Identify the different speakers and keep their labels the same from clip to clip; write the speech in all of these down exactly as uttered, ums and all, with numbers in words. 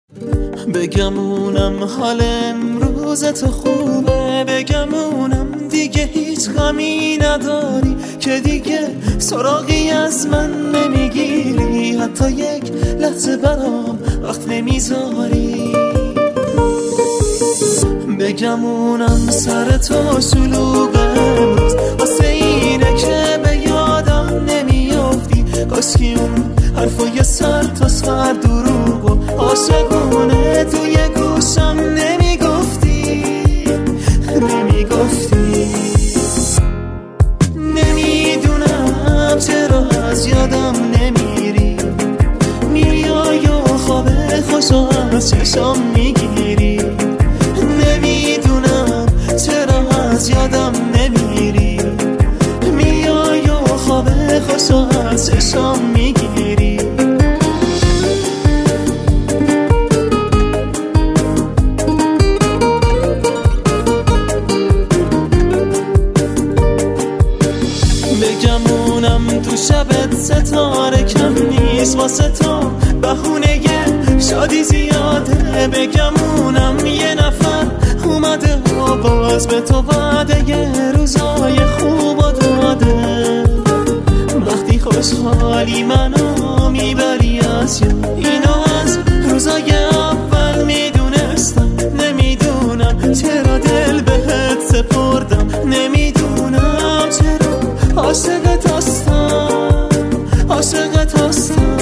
Speaker 1: بگمونم حال امروزت خوبه، بگمونم دیگه هیچ غمی نداری، که دیگه سراغی از من نمیگیری، حتی یک لحظه برام وقت نمیذاری. بگمونم سر تو شلوغ امروز واسه اینه که به یادم نمیافتی، کاشکی اون حرفای سر تا سر دروغ و عاشقونه توی گوشم نمیگفتی نمیگفتی. نمیدونم چرا از یادم نمیری، میای و خواب خوشو از چشام میگیری. نمیدونم چرا از یادم نمیری، میای و خواب خوشو از چشام میگیری. بگمونم تو شبت ستاره کم نیست واسه تو، بهونه شادی زیاده. بگمونم یه نفر اومده و باز به تو وعده یه روزای خوب و داده. وقتی خوشحالی منو میبری از یاد، اینو از روزای اول میدونستم. نمیدونم چرا دل بهت سپردم، نمیدونم چرا عاشقت هستم عاشقت هستم.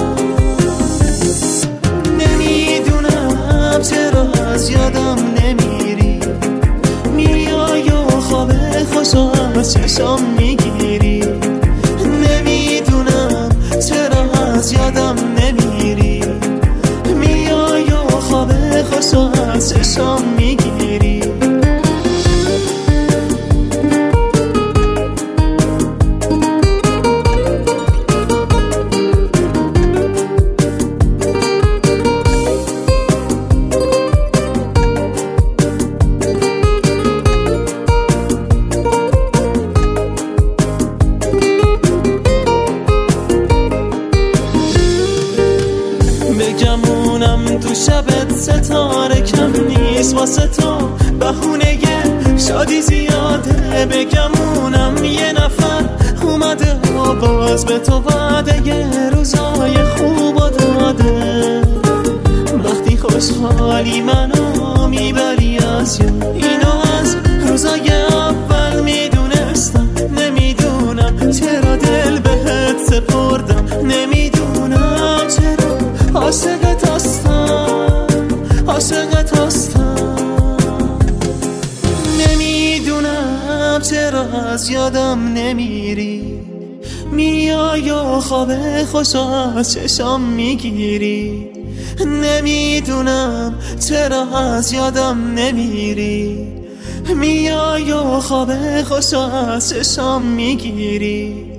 Speaker 1: نمیدونم چرا از یادم نمیری، میای و خواب خوشو از چشام میگیری. نمیدونم چرا از یادم نمیری، میای و خواب خوشو از چشام میگیری. بگمونم تو شبت ستاره کم نیست واسه تو، بهونه شادی زیاده. بگمونم یه نفر اومده و باز به تو وعده یه روزای خوب و داده. وقتی خوشحالی منو میبری از یاد، اینو از روزای اول میدونستم. نمیدونم چرا دل بهت سپردم، نمیدونم چرا عاشقت هستم عاشقت هستم. نمیدونم چرا از یادم نمیری، میای و خواب خوشو از چشام میگیری. نمیدونم چرا از یادم نمیری، میای و خواب خوشو از چشام میگیری.